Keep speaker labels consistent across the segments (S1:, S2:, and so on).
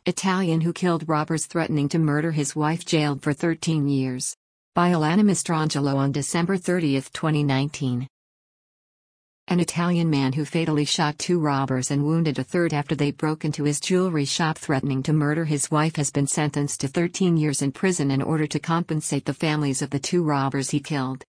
S1: Italian who killed robbers threatening to murder his wife jailed for 13 years. By Alana Mastrangelo on December 30, 2019. An Italian man who fatally shot 2 robbers and wounded a third after they broke into his jewelry shop threatening to murder his wife has been sentenced to 13 years in prison in order to compensate the families of the 2 robbers he killed.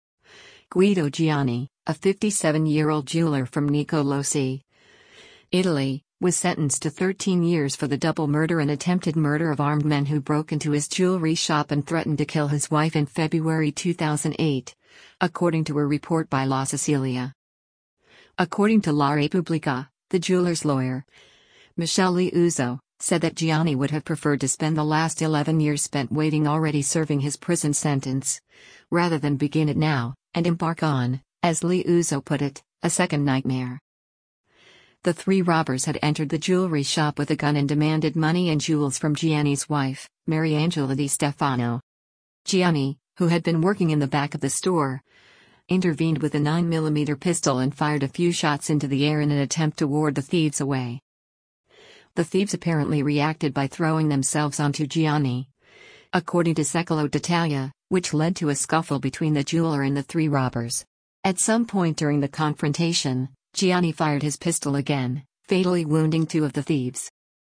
S1: Guido Gianni, a 57-year-old jeweler from Nicolosi, Italy, was sentenced to 13 years for the double murder and attempted murder of armed men who broke into his jewelry shop and threatened to kill his wife in February 2008, according to a report by La Sicilia. According to La Repubblica, the jeweler's lawyer, Michele Liuzzo, said that Gianni would have preferred to spend the last 11 years spent waiting already serving his prison sentence, rather than begin it now, and embark on, as Liuzzo put it, a second nightmare. The 3 robbers had entered the jewelry shop with a gun and demanded money and jewels from Gianni's wife, Mariangela Di Stefano. Gianni, who had been working in the back of the store, intervened with a 9mm pistol and fired a few shots into the air in an attempt to ward the thieves away. The thieves apparently reacted by throwing themselves onto Gianni, according to Secolo d'Italia, which led to a scuffle between the jeweler and the 3 robbers. At some point during the confrontation, Gianni fired his pistol again, fatally wounding 2 of the thieves.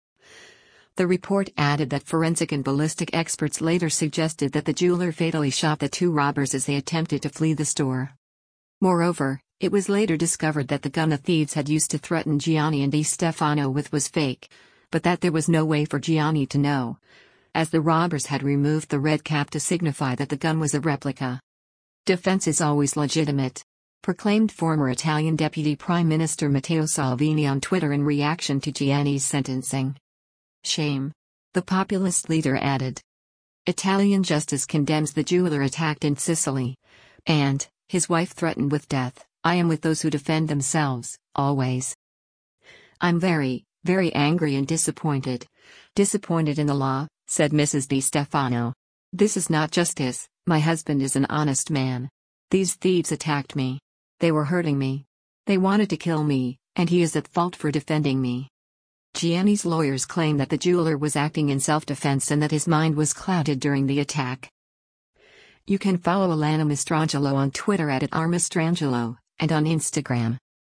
S1: The report added that forensic and ballistic experts later suggested that the jeweler fatally shot the 2 robbers as they attempted to flee the store. Moreover, it was later discovered that the gun the thieves had used to threaten Gianni and Di Stefano with was fake, but that there was no way for Gianni to know, as the robbers had removed the red cap to signify that the gun was a replica. Defense is always legitimate, proclaimed former Italian Deputy Prime Minister Matteo Salvini on Twitter in reaction to Gianni's sentencing. Shame. The populist leader added. Italian justice condemns the jeweler attacked in Sicily. And, his wife threatened with death. I am with those who defend themselves, always. I'm very, very angry and disappointed. Disappointed in the law, said Mrs. Di Stefano. This is not justice. My husband is an honest man. These thieves attacked me. They were hurting me. They wanted to kill me, and he is at fault for defending me. Gianni's lawyers claim that the jeweler was acting in self-defense and that his mind was clouded during the attack. You can follow Alana Mastrangelo on Twitter @rmastrangelo, and on Instagram